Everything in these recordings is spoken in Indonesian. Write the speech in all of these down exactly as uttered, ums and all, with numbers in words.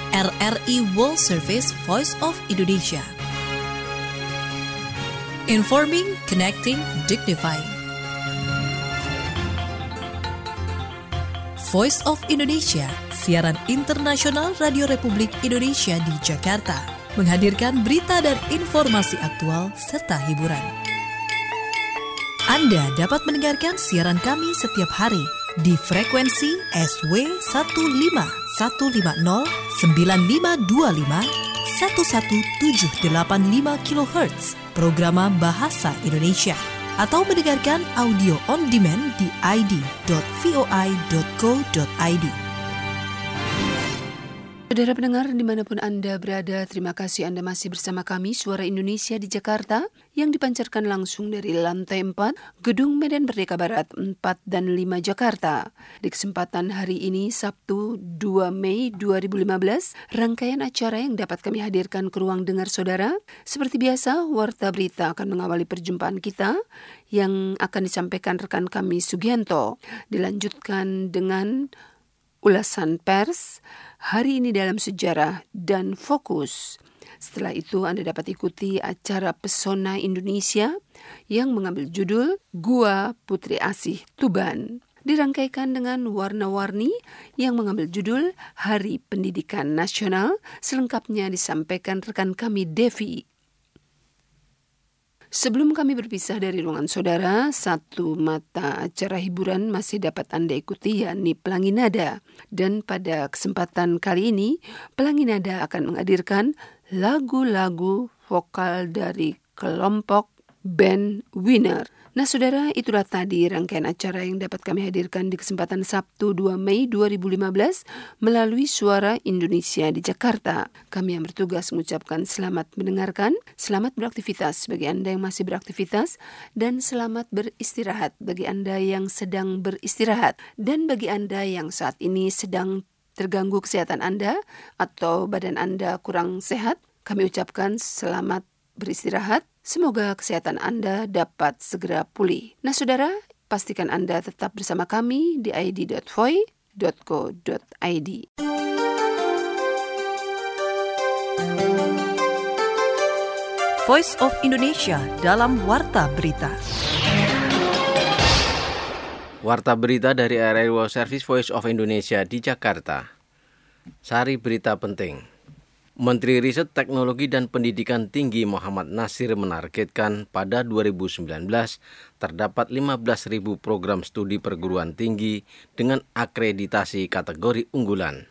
R R I World Service Voice of Indonesia. Informing, connecting, dignifying. Voice of Indonesia, siaran internasional Radio Republik Indonesia di Jakarta, menghadirkan berita dan informasi aktual serta hiburan. Anda dapat mendengarkan siaran kami setiap hari di frekuensi S W satu lima satu lima nol sembilan lima dua lima satu satu tujuh delapan lima kilohertz, programa Bahasa Indonesia, atau mendengarkan audio on demand di i d dot voi dot co dot i d. Saudara pendengar dimanapun Anda berada, terima kasih Anda masih bersama kami Suara Indonesia di Jakarta yang dipancarkan langsung dari lantai empat Gedung Medan Merdeka Barat empat dan lima Jakarta. Di kesempatan hari ini Sabtu dua Mei dua ribu lima belas, rangkaian acara yang dapat kami hadirkan ke ruang dengar saudara. Seperti biasa, Warta Berita akan mengawali perjumpaan kita yang akan disampaikan rekan kami Sugianto. Dilanjutkan dengan ulasan pers, hari ini dalam sejarah dan fokus. Setelah itu Anda dapat ikuti acara Pesona Indonesia yang mengambil judul Gua Putri Asih Tuban. Dirangkaikan dengan warna-warni yang mengambil judul Hari Pendidikan Nasional. Selengkapnya disampaikan rekan kami Devi. Sebelum kami berpisah dari ruangan saudara, satu mata acara hiburan masih dapat Anda ikuti, yakni Pelangi Nada. Dan pada kesempatan kali ini, Pelangi Nada akan menghadirkan lagu-lagu vokal dari kelompok band Winner. Nah saudara, itulah tadi rangkaian acara yang dapat kami hadirkan di kesempatan Sabtu dua Mei dua ribu lima belas melalui Suara Indonesia di Jakarta. Kami yang bertugas mengucapkan selamat mendengarkan, selamat beraktivitas bagi Anda yang masih beraktivitas, dan selamat beristirahat bagi Anda yang sedang beristirahat. Dan bagi Anda yang saat ini sedang terganggu kesehatan Anda atau badan Anda kurang sehat, kami ucapkan selamat beristirahat. Semoga kesehatan Anda dapat segera pulih. Nah saudara, pastikan Anda tetap bersama kami di i d dot voi dot co dot i d. Voice of Indonesia dalam Warta Berita. Warta Berita dari R R I World Service Voice of Indonesia di Jakarta. Sari berita penting. Menteri Riset Teknologi dan Pendidikan Tinggi Muhammad Nasir menargetkan pada dua ribu sembilan belas terdapat lima belas ribu program studi perguruan tinggi dengan akreditasi kategori unggulan.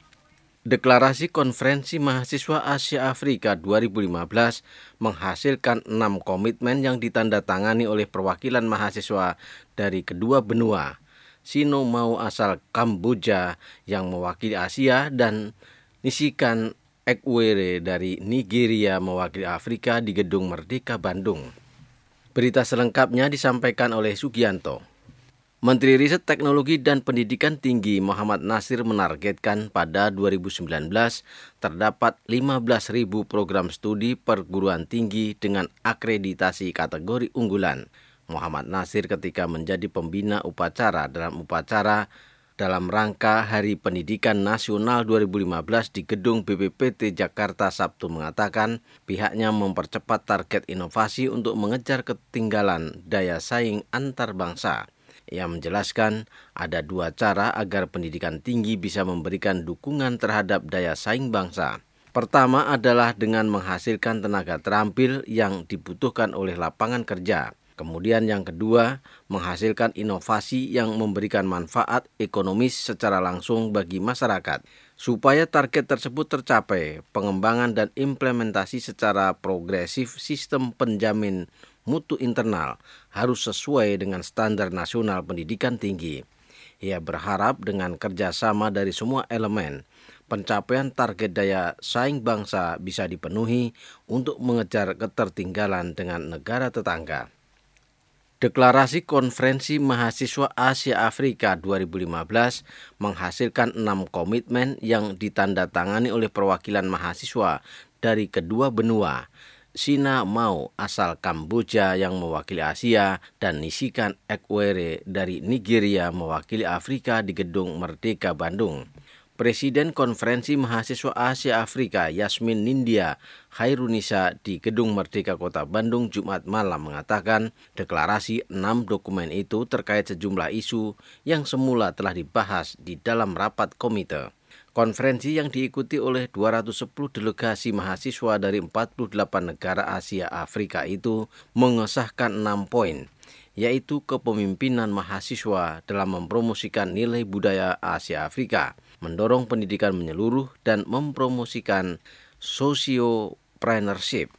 Deklarasi Konferensi Mahasiswa Asia Afrika dua ribu lima belas menghasilkan enam komitmen yang ditandatangani oleh perwakilan mahasiswa dari kedua benua, Sino Mau asal Kamboja yang mewakili Asia dan Nisikan Ekwere dari Nigeria mewakili Afrika di Gedung Merdeka Bandung. Berita selengkapnya disampaikan oleh Sugianto. Menteri Riset Teknologi dan Pendidikan Tinggi Muhammad Nasir menargetkan pada dua ribu sembilan belas terdapat lima belas ribu program studi perguruan tinggi dengan akreditasi kategori unggulan. Muhammad Nasir ketika menjadi pembina upacara dalam upacara dalam rangka Hari Pendidikan Nasional dua ribu lima belas di Gedung B P P T Jakarta Sabtu mengatakan pihaknya mempercepat target inovasi untuk mengejar ketinggalan daya saing antar bangsa. Ia menjelaskan ada dua cara agar pendidikan tinggi bisa memberikan dukungan terhadap daya saing bangsa. Pertama adalah dengan menghasilkan tenaga terampil yang dibutuhkan oleh lapangan kerja. Kemudian yang kedua, menghasilkan inovasi yang memberikan manfaat ekonomis secara langsung bagi masyarakat. Supaya target tersebut tercapai, pengembangan dan implementasi secara progresif sistem penjamin mutu internal harus sesuai dengan standar nasional pendidikan tinggi. Ia berharap dengan kerjasama dari semua elemen, pencapaian target daya saing bangsa bisa dipenuhi untuk mengejar ketertinggalan dengan negara tetangga. Deklarasi Konferensi Mahasiswa Asia Afrika dua ribu lima belas menghasilkan enam komitmen yang ditandatangani oleh perwakilan mahasiswa dari kedua benua, Sina Mau asal Kamboja yang mewakili Asia dan Nisikan Ekwere dari Nigeria mewakili Afrika di Gedung Merdeka Bandung. Presiden Konferensi Mahasiswa Asia Afrika Yasmin Nindya Khairunisa di Gedung Merdeka Kota Bandung Jumat malam mengatakan deklarasi enam dokumen itu terkait sejumlah isu yang semula telah dibahas di dalam rapat komite. Konferensi yang diikuti oleh dua ratus sepuluh delegasi mahasiswa dari empat puluh delapan negara Asia Afrika itu mengesahkan enam poin, yaitu kepemimpinan mahasiswa dalam mempromosikan nilai budaya Asia Afrika, mendorong pendidikan menyeluruh, dan mempromosikan sosiopreneurship.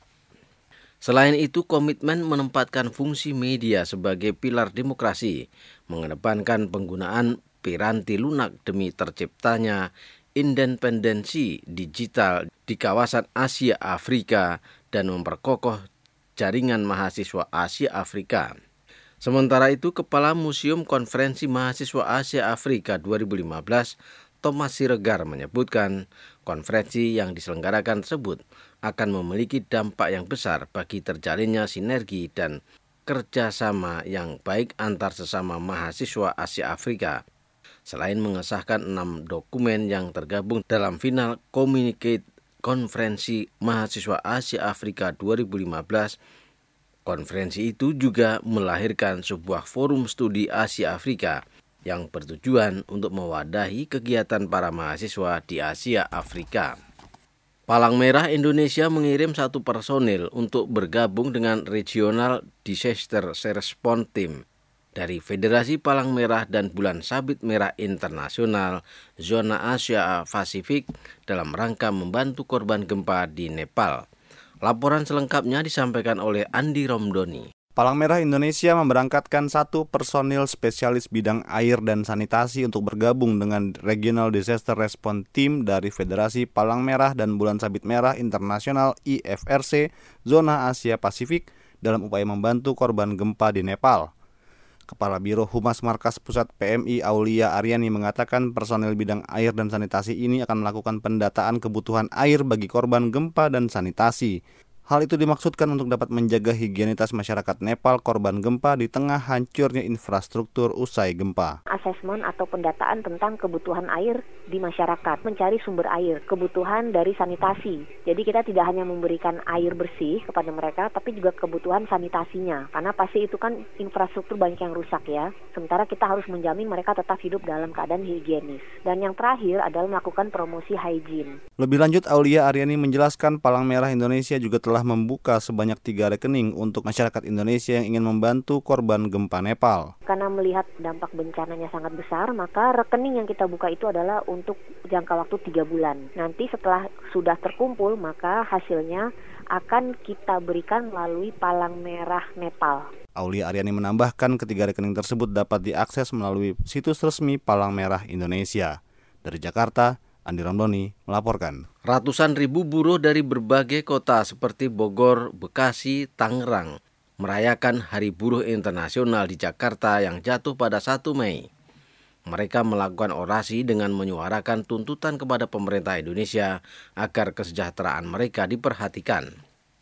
Selain itu, komitmen menempatkan fungsi media sebagai pilar demokrasi, mengedepankan penggunaan piranti lunak demi terciptanya independensi digital di kawasan Asia Afrika, dan memperkokoh jaringan mahasiswa Asia Afrika. Sementara itu, Kepala Museum Konferensi Mahasiswa Asia Afrika dua ribu lima belas, Thomas Siregar, menyebutkan konferensi yang diselenggarakan tersebut akan memiliki dampak yang besar bagi terjalinnya sinergi dan kerjasama yang baik antar sesama mahasiswa Asia Afrika. Selain mengesahkan enam dokumen yang tergabung dalam final Communicate Konferensi Mahasiswa Asia Afrika dua ribu lima belas, konferensi itu juga melahirkan sebuah forum studi Asia Afrika yang bertujuan untuk mewadahi kegiatan para mahasiswa di Asia Afrika. Palang Merah Indonesia mengirim satu personil untuk bergabung dengan Regional Disaster Response Team dari Federasi Palang Merah dan Bulan Sabit Merah Internasional Zona Asia Pasifik dalam rangka membantu korban gempa di Nepal. Laporan selengkapnya disampaikan oleh Andi Romdoni. Palang Merah Indonesia memberangkatkan satu personil spesialis bidang air dan sanitasi untuk bergabung dengan Regional Disaster Response Team dari Federasi Palang Merah dan Bulan Sabit Merah Internasional I F R C Zona Asia Pasifik dalam upaya membantu korban gempa di Nepal. Kepala Biro Humas Markas Pusat P M I Aulia Aryani mengatakan personel bidang air dan sanitasi ini akan melakukan pendataan kebutuhan air bagi korban gempa dan sanitasi. Hal itu dimaksudkan untuk dapat menjaga higienitas masyarakat Nepal korban gempa di tengah hancurnya infrastruktur usai gempa. Asesmen atau pendataan tentang kebutuhan air di masyarakat, mencari sumber air, kebutuhan dari sanitasi. Jadi kita tidak hanya memberikan air bersih kepada mereka, tapi juga kebutuhan sanitasinya. Karena pasti itu kan infrastruktur banyak yang rusak ya. Sementara kita harus menjamin mereka tetap hidup dalam keadaan higienis. Dan yang terakhir adalah melakukan promosi hygiene. Lebih lanjut, Aulia Aryani menjelaskan Palang Merah Indonesia juga telah membuka sebanyak tiga rekening untuk masyarakat Indonesia yang ingin membantu korban gempa Nepal. Karena melihat dampak bencananya sangat besar, maka rekening yang kita buka itu adalah untuk jangka waktu tiga bulan. Nanti setelah sudah terkumpul, maka hasilnya akan kita berikan melalui Palang Merah Nepal. Aulia Aryani menambahkan ketiga rekening tersebut dapat diakses melalui situs resmi Palang Merah Indonesia. Dari Jakarta, Andi Romdoni melaporkan. Ratusan ribu buruh dari berbagai kota seperti Bogor, Bekasi, Tangerang merayakan Hari Buruh Internasional di Jakarta yang jatuh pada satu Mei. Mereka melakukan orasi dengan menyuarakan tuntutan kepada pemerintah Indonesia agar kesejahteraan mereka diperhatikan.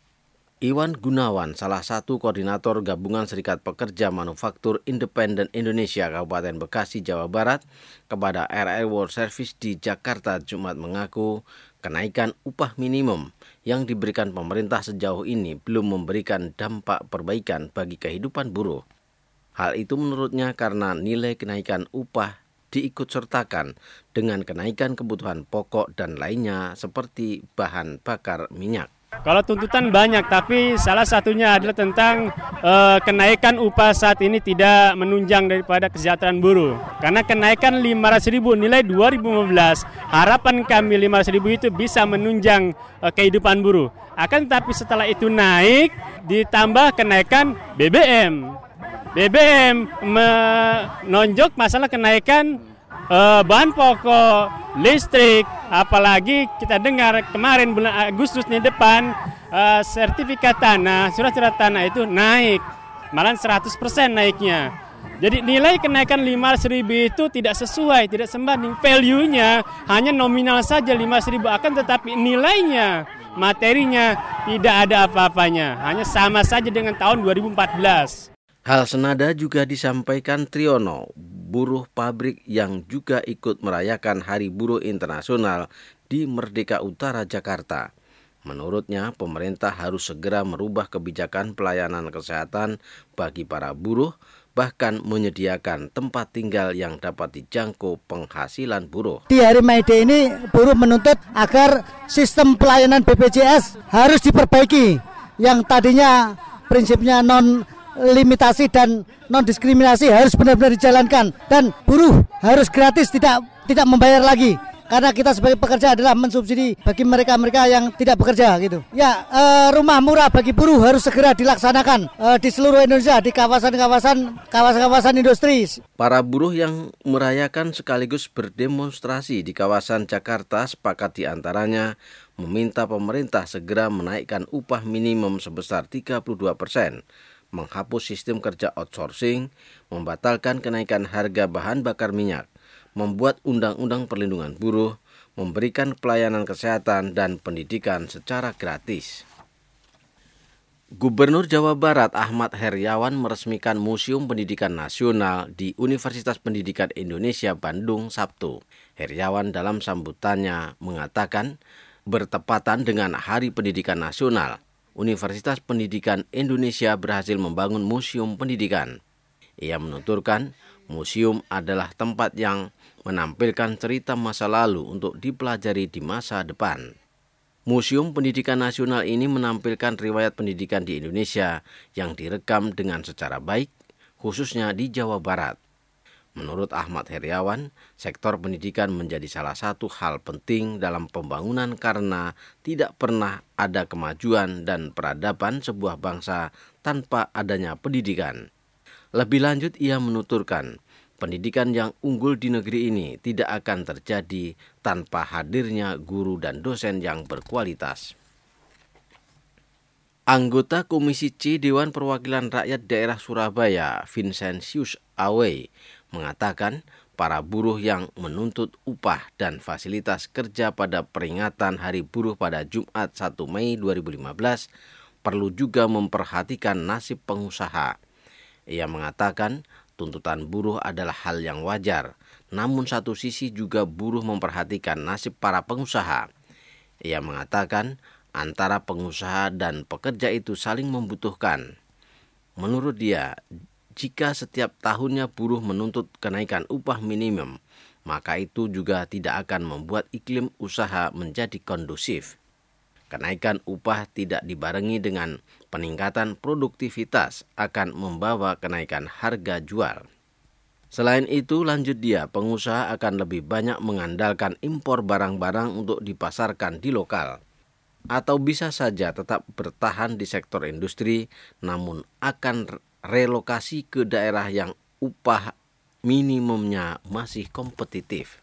Iwan Gunawan, salah satu koordinator Gabungan Serikat Pekerja Manufaktur Independen Indonesia Kabupaten Bekasi, Jawa Barat, kepada R R World Service di Jakarta Jumat mengaku kenaikan upah minimum yang diberikan pemerintah sejauh ini belum memberikan dampak perbaikan bagi kehidupan buruh. Hal itu menurutnya karena nilai kenaikan upah diikutsertakan dengan kenaikan kebutuhan pokok dan lainnya seperti bahan bakar minyak. Kalau tuntutan banyak, tapi salah satunya adalah tentang uh, kenaikan upah saat ini tidak menunjang daripada kesejahteraan buruh. Karena kenaikan lima ratus ribu nilai dua ribu lima belas, harapan kami lima ratus ribu itu bisa menunjang uh, kehidupan buruh. Akan tetapi setelah itu naik, ditambah kenaikan B B M. B B M menonjok masalah kenaikan uh, bahan pokok, listrik. Apalagi kita dengar kemarin bulan Agustus nih depan uh, sertifikat tanah, surat-surat tanah itu naik, malah seratus persen naiknya. Jadi nilai kenaikan lima ratus ribu itu tidak sesuai, tidak sebanding. Value-nya hanya nominal saja lima ratus ribu, akan tetapi nilainya, materinya tidak ada apa-apanya. Hanya sama saja dengan tahun dua ribu empat belas. Hal senada juga disampaikan Triono, buruh pabrik yang juga ikut merayakan Hari Buruh Internasional di Merdeka Utara, Jakarta. Menurutnya, pemerintah harus segera merubah kebijakan pelayanan kesehatan bagi para buruh, bahkan menyediakan tempat tinggal yang dapat dijangkau penghasilan buruh. Di Hari May Day ini, buruh menuntut agar sistem pelayanan B P J S harus diperbaiki, yang tadinya prinsipnya non-limitasi dan non-diskriminasi harus benar-benar dijalankan, dan buruh harus gratis, tidak tidak membayar lagi. Karena kita sebagai pekerja adalah mensubsidi bagi mereka-mereka yang tidak bekerja gitu. Ya, e, rumah murah bagi buruh harus segera dilaksanakan e, di seluruh Indonesia, di kawasan-kawasan kawasan-kawasan industri. Para buruh yang merayakan sekaligus berdemonstrasi di kawasan Jakarta sepakat diantaranya meminta pemerintah segera menaikkan upah minimum sebesar tiga puluh dua persen, menghapus sistem kerja outsourcing, membatalkan kenaikan harga bahan bakar minyak, membuat undang-undang perlindungan buruh, memberikan pelayanan kesehatan dan pendidikan secara gratis. Gubernur Jawa Barat Ahmad Heriawan meresmikan Museum Pendidikan Nasional di Universitas Pendidikan Indonesia Bandung Sabtu. Heriawan dalam sambutannya mengatakan, bertepatan dengan Hari Pendidikan Nasional, Universitas Pendidikan Indonesia berhasil membangun museum pendidikan. Ia menuturkan, museum adalah tempat yang menampilkan cerita masa lalu untuk dipelajari di masa depan. Museum Pendidikan Nasional ini menampilkan riwayat pendidikan di Indonesia yang direkam dengan secara baik, khususnya di Jawa Barat. Menurut Ahmad Heriawan, sektor pendidikan menjadi salah satu hal penting dalam pembangunan karena tidak pernah ada kemajuan dan peradaban sebuah bangsa tanpa adanya pendidikan. Lebih lanjut, ia menuturkan, pendidikan yang unggul di negeri ini tidak akan terjadi tanpa hadirnya guru dan dosen yang berkualitas. Anggota Komisi C Dewan Perwakilan Rakyat Daerah Surabaya, Vincentius Awey, mengatakan para buruh yang menuntut upah dan fasilitas kerja pada peringatan Hari Buruh pada Jumat satu Mei dua ribu lima belas perlu juga memperhatikan nasib pengusaha. Ia mengatakan tuntutan buruh adalah hal yang wajar, namun satu sisi juga buruh memperhatikan nasib para pengusaha. Ia mengatakan antara pengusaha dan pekerja itu saling membutuhkan. Menurut dia, jika setiap tahunnya buruh menuntut kenaikan upah minimum, maka itu juga tidak akan membuat iklim usaha menjadi kondusif. Kenaikan upah tidak dibarengi dengan peningkatan produktivitas akan membawa kenaikan harga jual. Selain itu, lanjut dia, pengusaha akan lebih banyak mengandalkan impor barang-barang untuk dipasarkan di lokal. Atau bisa saja tetap bertahan di sektor industri, namun akan relokasi ke daerah yang upah minimumnya masih kompetitif.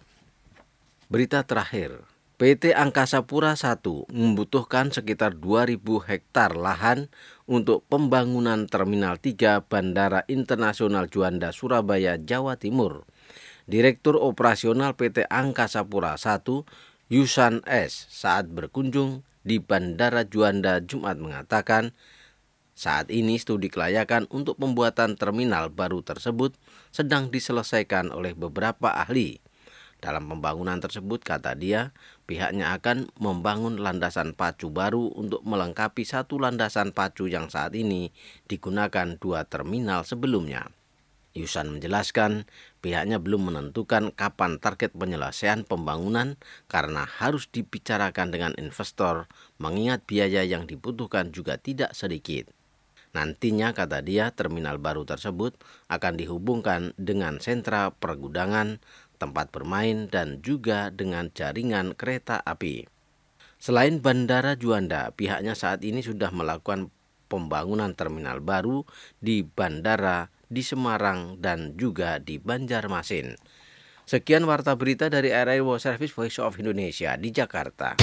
Berita terakhir. P T Angkasa Pura I membutuhkan sekitar dua ribu hektar lahan untuk pembangunan Terminal tiga Bandara Internasional Juanda Surabaya, Jawa Timur. Direktur Operasional P T Angkasa Pura I, Yusan S, saat berkunjung di Bandara Juanda Jumat mengatakan, saat ini studi kelayakan untuk pembuatan terminal baru tersebut sedang diselesaikan oleh beberapa ahli. Dalam pembangunan tersebut, kata dia, pihaknya akan membangun landasan pacu baru untuk melengkapi satu landasan pacu yang saat ini digunakan dua terminal sebelumnya. Yusan menjelaskan, pihaknya belum menentukan kapan target penyelesaian pembangunan karena harus dibicarakan dengan investor, mengingat biaya yang dibutuhkan juga tidak sedikit. Nantinya, kata dia, terminal baru tersebut akan dihubungkan dengan sentra pergudangan, tempat bermain, dan juga dengan jaringan kereta api. Selain Bandara Juanda, pihaknya saat ini sudah melakukan pembangunan terminal baru di bandara di Semarang dan juga di Banjarmasin. Sekian warta berita dari R R I World Service Voice of Indonesia di Jakarta.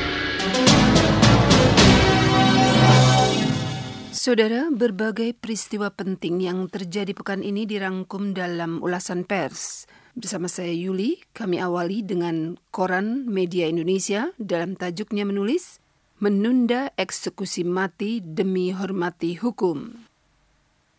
Saudara, berbagai peristiwa penting yang terjadi pekan ini dirangkum dalam ulasan pers. Bersama saya Yuli, kami awali dengan koran Media Indonesia dalam tajuknya menulis, menunda eksekusi mati demi hormati hukum.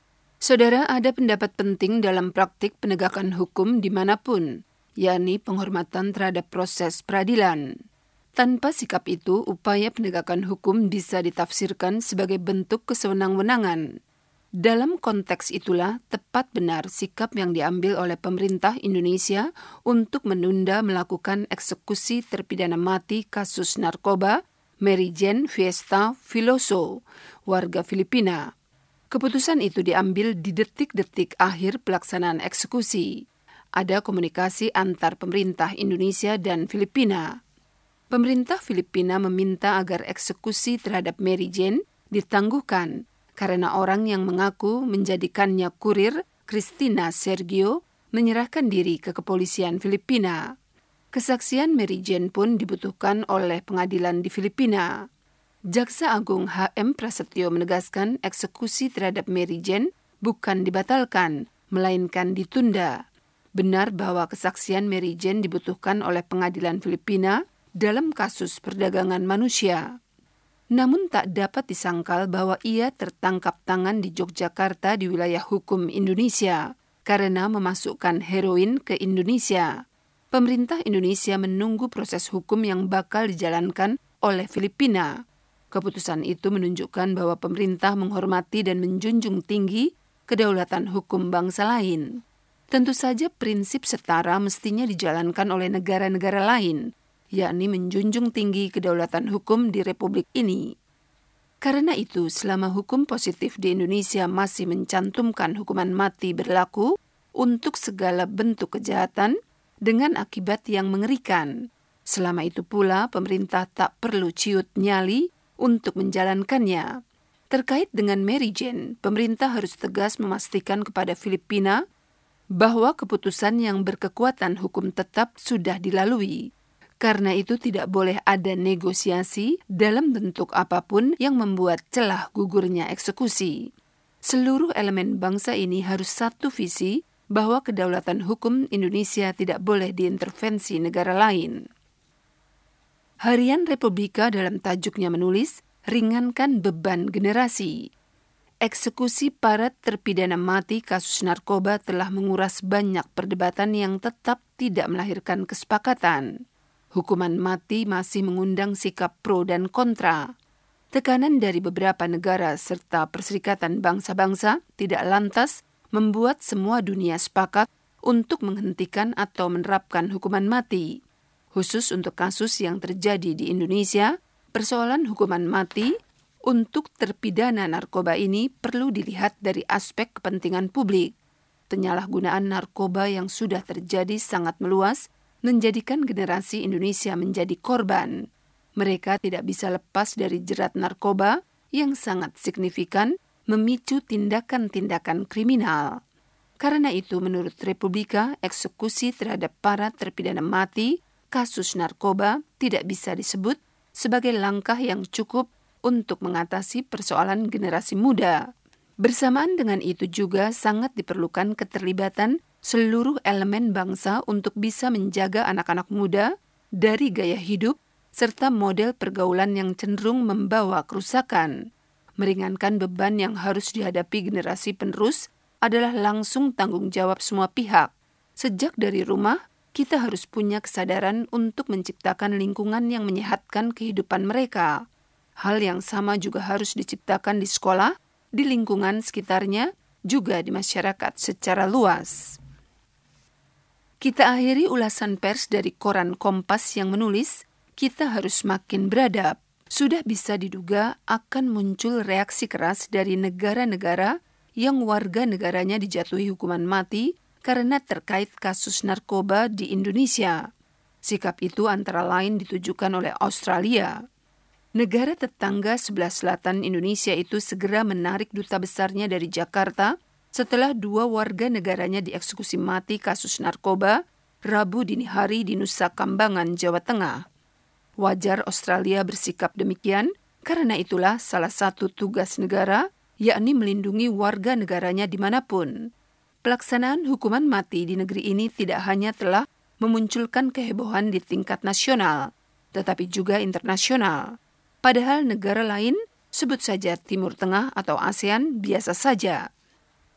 Saudara, ada pendapat penting dalam praktik penegakan hukum dimanapun, yakni penghormatan terhadap proses peradilan. Tanpa sikap itu, upaya penegakan hukum bisa ditafsirkan sebagai bentuk kesewenang-wenangan. Dalam konteks itulah tepat benar sikap yang diambil oleh pemerintah Indonesia untuk menunda melakukan eksekusi terpidana mati kasus narkoba Mary Jane Fiesta Filoso, warga Filipina. Keputusan itu diambil di detik-detik akhir pelaksanaan eksekusi. Ada komunikasi antar pemerintah Indonesia dan Filipina. Pemerintah Filipina meminta agar eksekusi terhadap Mary Jane ditangguhkan karena orang yang mengaku menjadikannya kurir, Christina Sergio, menyerahkan diri ke kepolisian Filipina. Kesaksian Mary Jane pun dibutuhkan oleh pengadilan di Filipina. Jaksa Agung H M Prasetyo menegaskan eksekusi terhadap Mary Jane bukan dibatalkan, melainkan ditunda. Benar bahwa kesaksian Mary Jane dibutuhkan oleh pengadilan Filipina dalam kasus perdagangan manusia. Namun tak dapat disangkal bahwa ia tertangkap tangan di Yogyakarta di wilayah hukum Indonesia karena memasukkan heroin ke Indonesia. Pemerintah Indonesia menunggu proses hukum yang bakal dijalankan oleh Filipina. Keputusan itu menunjukkan bahwa pemerintah menghormati dan menjunjung tinggi kedaulatan hukum bangsa lain. Tentu saja prinsip setara mestinya dijalankan oleh negara-negara lain, yakni menjunjung tinggi kedaulatan hukum di Republik ini. Karena itu, selama hukum positif di Indonesia masih mencantumkan hukuman mati berlaku untuk segala bentuk kejahatan dengan akibat yang mengerikan, selama itu pula pemerintah tak perlu ciut nyali untuk menjalankannya. Terkait dengan Mary Jane, pemerintah harus tegas memastikan kepada Filipina bahwa keputusan yang berkekuatan hukum tetap sudah dilalui. Karena itu tidak boleh ada negosiasi dalam bentuk apapun yang membuat celah gugurnya eksekusi. Seluruh elemen bangsa ini harus satu visi bahwa kedaulatan hukum Indonesia tidak boleh diintervensi negara lain. Harian Republika dalam tajuknya menulis, ringankan beban generasi. Eksekusi para terpidana mati kasus narkoba telah menguras banyak perdebatan yang tetap tidak melahirkan kesepakatan. Hukuman mati masih mengundang sikap pro dan kontra. Tekanan dari beberapa negara serta Perserikatan Bangsa-Bangsa tidak lantas membuat semua dunia sepakat untuk menghentikan atau menerapkan hukuman mati. Khusus untuk kasus yang terjadi di Indonesia, persoalan hukuman mati untuk terpidana narkoba ini perlu dilihat dari aspek kepentingan publik. Penyalahgunaan narkoba yang sudah terjadi sangat meluas, menjadikan generasi Indonesia menjadi korban. Mereka tidak bisa lepas dari jerat narkoba yang sangat signifikan memicu tindakan-tindakan kriminal. Karena itu, menurut Republika, eksekusi terhadap para terpidana mati kasus narkoba tidak bisa disebut sebagai langkah yang cukup untuk mengatasi persoalan generasi muda. Bersamaan dengan itu juga sangat diperlukan keterlibatan seluruh elemen bangsa untuk bisa menjaga anak-anak muda dari gaya hidup serta model pergaulan yang cenderung membawa kerusakan. Meringankan beban yang harus dihadapi generasi penerus adalah langsung tanggung jawab semua pihak. Sejak dari rumah, kita harus punya kesadaran untuk menciptakan lingkungan yang menyehatkan kehidupan mereka. Hal yang sama juga harus diciptakan di sekolah, di lingkungan sekitarnya, juga di masyarakat secara luas. Kita akhiri ulasan pers dari koran Kompas yang menulis, kita harus makin beradab. Sudah bisa diduga akan muncul reaksi keras dari negara-negara yang warga negaranya dijatuhi hukuman mati karena terkait kasus narkoba di Indonesia. Sikap itu antara lain ditujukan oleh Australia. Negara tetangga sebelah selatan Indonesia itu segera menarik duta besarnya dari Jakarta setelah dua warga negaranya dieksekusi mati kasus narkoba Rabu dini hari di Nusa Kambangan, Jawa Tengah. Wajar Australia bersikap demikian, karena itulah salah satu tugas negara, yakni melindungi warga negaranya dimanapun. Pelaksanaan hukuman mati di negeri ini tidak hanya telah memunculkan kehebohan di tingkat nasional, tetapi juga internasional. Padahal negara lain, sebut saja Timur Tengah atau ASEAN, biasa saja.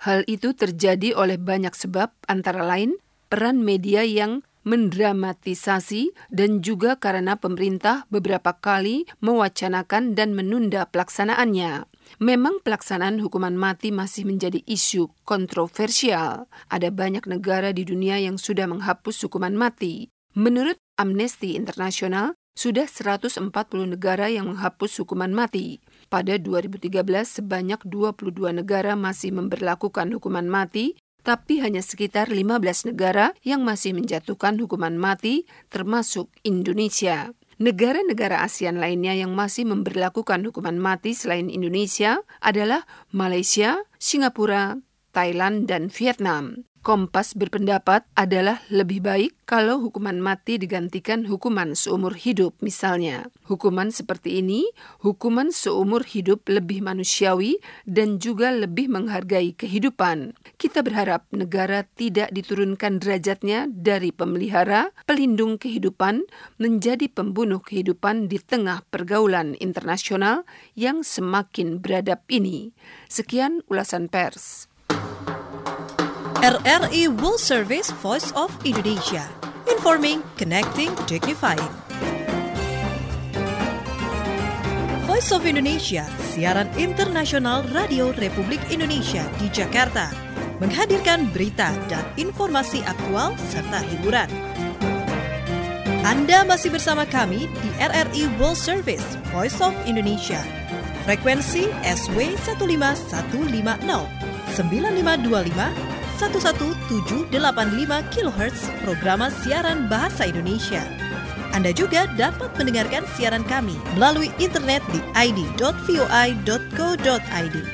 Hal itu terjadi oleh banyak sebab, antara lain peran media yang mendramatisasi dan juga karena pemerintah beberapa kali mewacanakan dan menunda pelaksanaannya. Memang pelaksanaan hukuman mati masih menjadi isu kontroversial. Ada banyak negara di dunia yang sudah menghapus hukuman mati. Menurut Amnesty International, sudah seratus empat puluh negara yang menghapus hukuman mati. Pada dua ribu tiga belas, sebanyak dua puluh dua negara masih memberlakukan hukuman mati, tapi hanya sekitar lima belas negara yang masih menjatuhkan hukuman mati, termasuk Indonesia. Negara-negara ASEAN lainnya yang masih memberlakukan hukuman mati selain Indonesia adalah Malaysia, Singapura, Thailand, dan Vietnam. Kompas berpendapat adalah lebih baik kalau hukuman mati digantikan hukuman seumur hidup misalnya. Hukuman seperti ini, hukuman seumur hidup lebih manusiawi dan juga lebih menghargai kehidupan. Kita berharap negara tidak diturunkan derajatnya dari pemelihara, pelindung kehidupan, menjadi pembunuh kehidupan di tengah pergaulan internasional yang semakin beradab ini. Sekian ulasan pers. R R I World Service Voice of Indonesia. Informing, connecting, dignifying. Voice of Indonesia, siaran internasional Radio Republik Indonesia di Jakarta, menghadirkan berita dan informasi aktual serta hiburan. Anda masih bersama kami di R R I World Service Voice of Indonesia. Frekuensi S W satu lima satu lima nol sembilan lima dua lima satu satu tujuh delapan lima kilohertz programa siaran bahasa Indonesia. Anda juga dapat mendengarkan siaran kami melalui internet di i d dot voi dot co dot i d.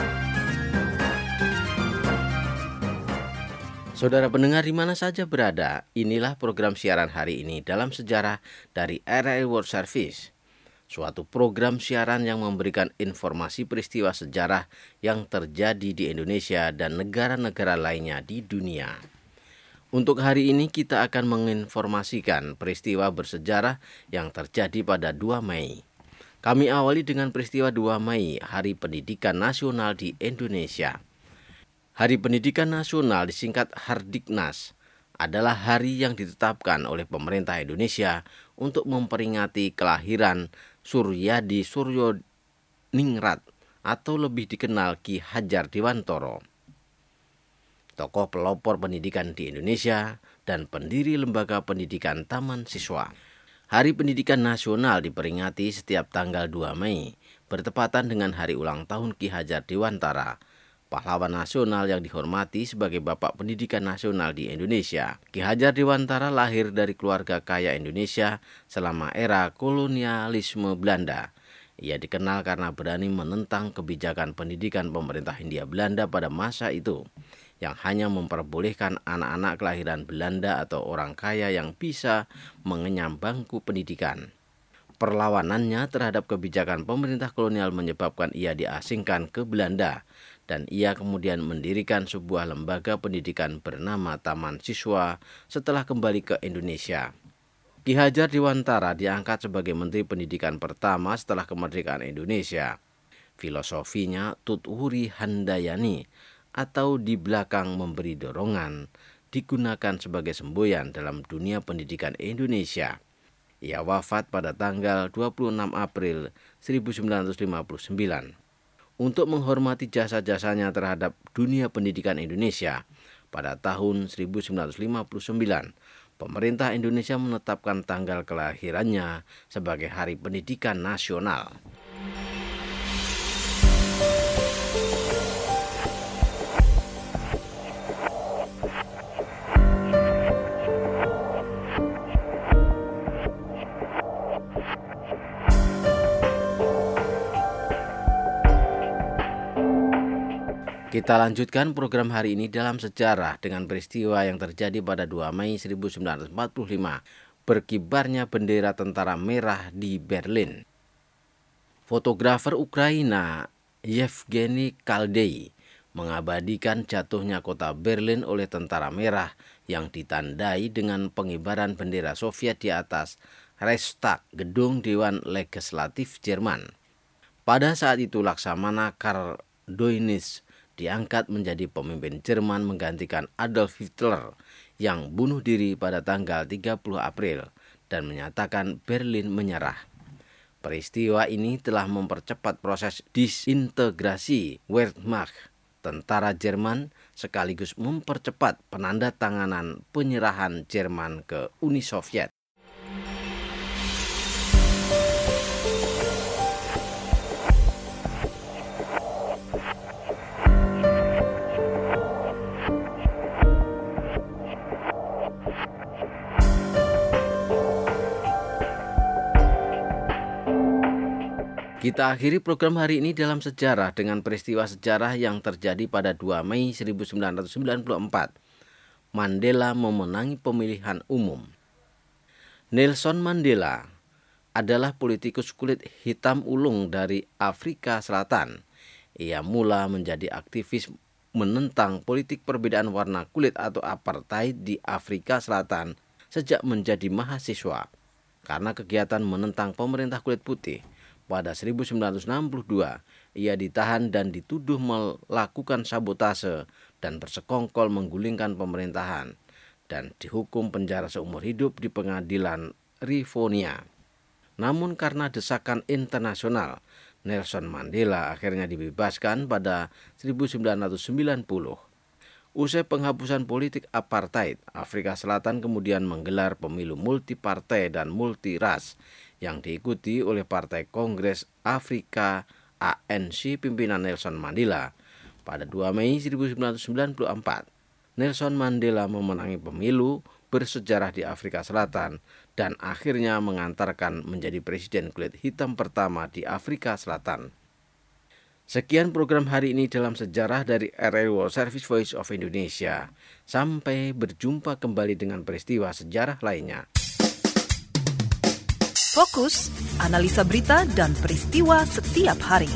Saudara pendengar di mana saja berada, inilah program siaran hari ini dalam sejarah dari R R I World Service. Suatu program siaran yang memberikan informasi peristiwa sejarah yang terjadi di Indonesia dan negara-negara lainnya di dunia. Untuk hari ini kita akan menginformasikan peristiwa bersejarah yang terjadi pada dua Mei. Kami awali dengan peristiwa dua Mei, Hari Pendidikan Nasional di Indonesia. Hari Pendidikan Nasional disingkat Hardiknas adalah hari yang ditetapkan oleh pemerintah Indonesia untuk memperingati kelahiran Suryadi Suryoningrat atau lebih dikenal Ki Hadjar Dewantara, tokoh pelopor pendidikan di Indonesia dan pendiri lembaga pendidikan Taman Siswa. Hari Pendidikan Nasional diperingati setiap tanggal dua Mei, bertepatan dengan hari ulang tahun Ki Hadjar Dewantara, pahlawan nasional yang dihormati sebagai Bapak Pendidikan Nasional di Indonesia. Ki Hadjar Dewantara lahir dari keluarga kaya Indonesia selama era kolonialisme Belanda. Ia dikenal karena berani menentang kebijakan pendidikan pemerintah Hindia Belanda pada masa itu, yang hanya memperbolehkan anak-anak kelahiran Belanda atau orang kaya yang bisa mengenyam bangku pendidikan. Perlawanannya terhadap kebijakan pemerintah kolonial menyebabkan ia diasingkan ke Belanda, dan ia kemudian mendirikan sebuah lembaga pendidikan bernama Taman Siswa setelah kembali ke Indonesia. Ki Hadjar Dewantara diangkat sebagai Menteri Pendidikan pertama setelah kemerdekaan Indonesia. Filosofinya Tutwuri Handayani atau di belakang memberi dorongan digunakan sebagai semboyan dalam dunia pendidikan Indonesia. Ia wafat pada tanggal dua puluh enam April seribu sembilan ratus lima puluh sembilan. Untuk menghormati jasa-jasanya terhadap dunia pendidikan Indonesia, pada tahun seribu sembilan ratus lima puluh sembilan, pemerintah Indonesia menetapkan tanggal kelahirannya sebagai Hari Pendidikan Nasional. Kita lanjutkan program hari ini dalam sejarah dengan peristiwa yang terjadi pada dua Mei seribu sembilan ratus empat puluh lima, berkibarnya bendera tentara merah di Berlin. Fotografer Ukraina Yevgeny Kaldei mengabadikan jatuhnya kota Berlin oleh tentara merah yang ditandai dengan pengibaran bendera Soviet di atas Reichstag, gedung Dewan Legislatif Jerman. Pada saat itu Laksamana Karl Dönitz diangkat menjadi pemimpin Jerman menggantikan Adolf Hitler yang bunuh diri pada tanggal tiga puluh April dan menyatakan Berlin menyerah. Peristiwa ini telah mempercepat proses disintegrasi Wehrmacht tentara Jerman sekaligus mempercepat penandatanganan penyerahan Jerman ke Uni Soviet. Kita akhiri program hari ini dalam sejarah dengan peristiwa sejarah yang terjadi pada dua Mei seribu sembilan ratus sembilan puluh empat. Mandela memenangi pemilihan umum. Nelson Mandela adalah politikus kulit hitam ulung dari Afrika Selatan. Ia mula menjadi aktivis menentang politik perbedaan warna kulit atau apartheid di Afrika Selatan sejak menjadi mahasiswa. Karena kegiatan menentang pemerintah kulit putih, pada seribu sembilan ratus enam puluh dua, ia ditahan dan dituduh melakukan sabotase dan bersekongkol menggulingkan pemerintahan dan dihukum penjara seumur hidup di pengadilan Rivonia. Namun karena desakan internasional, Nelson Mandela akhirnya dibebaskan pada seribu sembilan ratus sembilan puluh. Usai penghapusan politik apartheid, Afrika Selatan kemudian menggelar pemilu multipartai dan multiras yang diikuti oleh Partai Kongres Afrika A N C pimpinan Nelson Mandela. Pada dua Mei seribu sembilan ratus sembilan puluh empat, Nelson Mandela memenangi pemilu bersejarah di Afrika Selatan dan akhirnya mengantarkan menjadi presiden kulit hitam pertama di Afrika Selatan. Sekian program hari ini dalam sejarah dari R R I World Service Voice of Indonesia. Sampai berjumpa kembali dengan peristiwa sejarah lainnya. Fokus, analisa berita dan peristiwa setiap hari.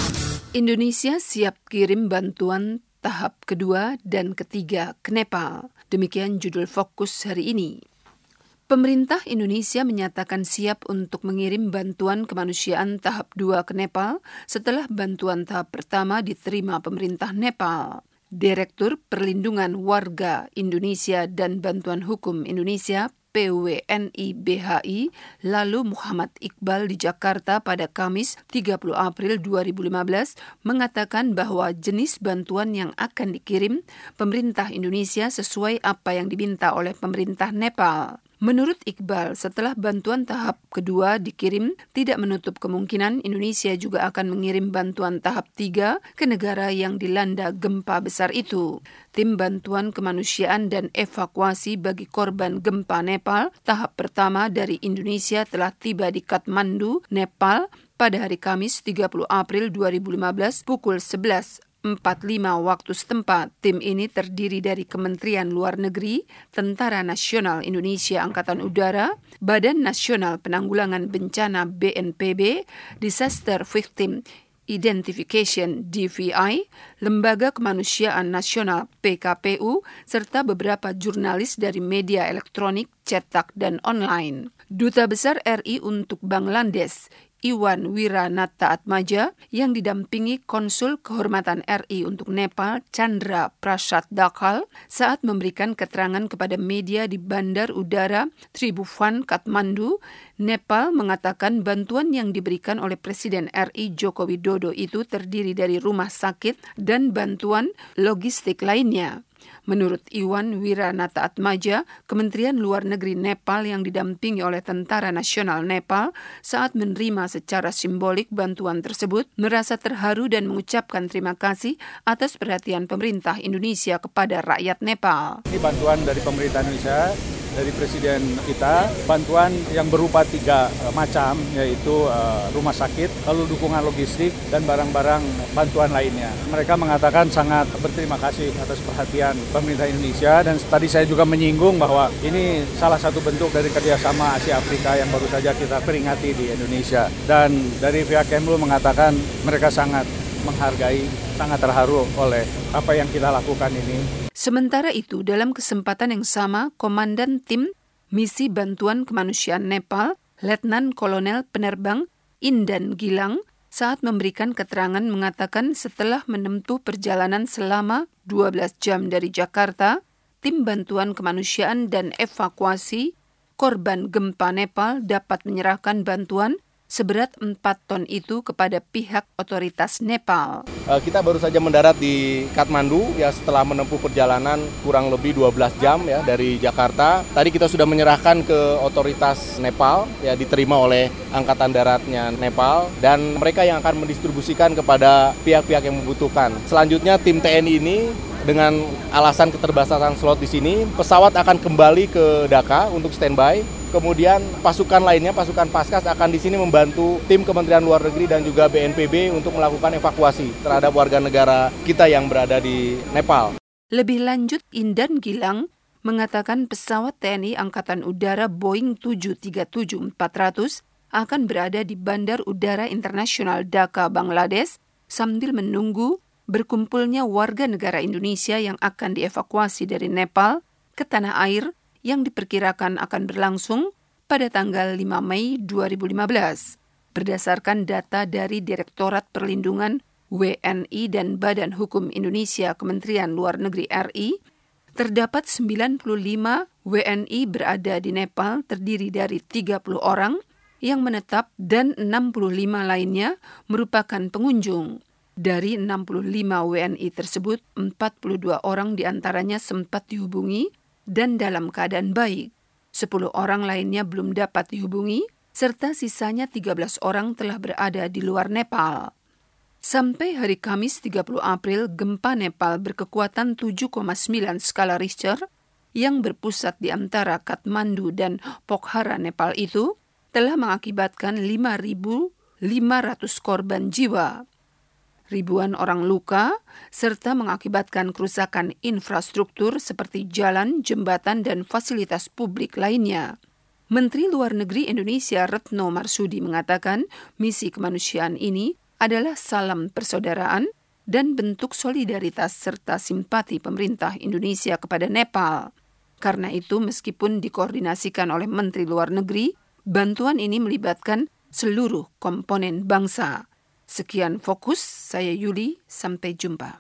Indonesia siap kirim bantuan tahap kedua dan ketiga ke Nepal. Demikian judul Fokus hari ini. Pemerintah Indonesia menyatakan siap untuk mengirim bantuan kemanusiaan tahap dua ke Nepal setelah bantuan tahap pertama diterima pemerintah Nepal. Direktur Perlindungan Warga Indonesia dan Bantuan Hukum Indonesia P W N I B H I lalu Muhammad Iqbal di Jakarta pada Kamis tiga puluh April dua ribu lima belas mengatakan bahwa jenis bantuan yang akan dikirim pemerintah Indonesia sesuai apa yang diminta oleh pemerintah Nepal. Menurut Iqbal, setelah bantuan tahap kedua dikirim, tidak menutup kemungkinan Indonesia juga akan mengirim bantuan tahap tiga ke negara yang dilanda gempa besar itu. Tim bantuan kemanusiaan dan evakuasi bagi korban gempa Nepal tahap pertama dari Indonesia telah tiba di Kathmandu, Nepal pada hari Kamis tiga puluh April dua ribu lima belas pukul sebelas empat puluh lima waktu setempat. Tim ini terdiri dari Kementerian Luar Negeri, Tentara Nasional Indonesia Angkatan Udara, Badan Nasional Penanggulangan Bencana B N P B, Disaster Victim Identification D V I, Lembaga Kemanusiaan Nasional P K P U, serta beberapa jurnalis dari media elektronik, cetak, dan online. Duta Besar R I untuk Bangladesh, Iwan Wiranata Atmaja, yang didampingi Konsul Kehormatan R I untuk Nepal, Chandra Prasad Dakhal, saat memberikan keterangan kepada media di Bandar Udara Tribhuvan, Kathmandu, Nepal, mengatakan bantuan yang diberikan oleh Presiden R I Joko Widodo itu terdiri dari rumah sakit dan bantuan logistik lainnya. Menurut Iwan Wiranata Atmaja, Kementerian Luar Negeri Nepal yang didampingi oleh Tentara Nasional Nepal saat menerima secara simbolik bantuan tersebut merasa terharu dan mengucapkan terima kasih atas perhatian pemerintah Indonesia kepada rakyat Nepal. Ini bantuan dari pemerintah Indonesia, dari Presiden kita, bantuan yang berupa tiga uh, macam, yaitu uh, rumah sakit, lalu dukungan logistik, dan barang-barang bantuan lainnya. Mereka mengatakan sangat berterima kasih atas perhatian pemerintah Indonesia, dan tadi saya juga menyinggung bahwa ini salah satu bentuk dari kerjasama Asia Afrika yang baru saja kita peringati di Indonesia. Dan dari pihak Kemlu mengatakan mereka sangat menghargai, sangat terharu oleh apa yang kita lakukan ini. Sementara itu, dalam kesempatan yang sama, Komandan Tim Misi Bantuan Kemanusiaan Nepal, Letnan Kolonel Penerbang Indan Gilang, saat memberikan keterangan mengatakan setelah menempuh perjalanan selama dua belas jam dari Jakarta, tim bantuan kemanusiaan dan evakuasi korban gempa Nepal dapat menyerahkan bantuan seberat empat ton itu kepada pihak otoritas Nepal. Kita baru saja mendarat di Kathmandu ya setelah menempuh perjalanan kurang lebih dua belas jam ya dari Jakarta. Tadi kita sudah menyerahkan ke otoritas Nepal ya, diterima oleh Angkatan Daratnya Nepal dan mereka yang akan mendistribusikan kepada pihak-pihak yang membutuhkan. Selanjutnya tim T N I ini dengan alasan keterbatasan slot di sini, pesawat akan kembali ke Dhaka untuk standby. Kemudian pasukan lainnya, pasukan Paskas akan di sini membantu tim Kementerian Luar Negeri dan juga B N P B untuk melakukan evakuasi terhadap warga negara kita yang berada di Nepal. Lebih lanjut, Indan Gilang mengatakan pesawat T N I Angkatan Udara Boeing tujuh tiga tujuh empat ratus akan berada di Bandar Udara Internasional Dhaka, Bangladesh sambil menunggu berkumpulnya warga negara Indonesia yang akan dievakuasi dari Nepal ke tanah air yang diperkirakan akan berlangsung pada tanggal lima Mei dua ribu lima belas. Berdasarkan data dari Direktorat Perlindungan W N I dan Badan Hukum Indonesia Kementerian Luar Negeri R I, terdapat sembilan puluh lima W N I berada di Nepal terdiri dari tiga puluh orang yang menetap dan enam puluh lima lainnya merupakan pengunjung. Dari enam puluh lima W N I tersebut, empat puluh dua orang diantaranya sempat dihubungi dan dalam keadaan baik. sepuluh orang lainnya belum dapat dihubungi, serta sisanya tiga belas orang telah berada di luar Nepal. Sampai hari Kamis tiga puluh April, gempa Nepal berkekuatan tujuh koma sembilan skala Richter yang berpusat di antara Kathmandu dan Pokhara, Nepal itu telah mengakibatkan lima ribu lima ratus korban jiwa. Ribuan orang luka, serta mengakibatkan kerusakan infrastruktur seperti jalan, jembatan, dan fasilitas publik lainnya. Menteri Luar Negeri Indonesia Retno Marsudi mengatakan misi kemanusiaan ini adalah salam persaudaraan dan bentuk solidaritas serta simpati pemerintah Indonesia kepada Nepal. Karena itu, meskipun dikoordinasikan oleh Menteri Luar Negeri, bantuan ini melibatkan seluruh komponen bangsa. Sekian Fokus, saya Yuli, sampai jumpa.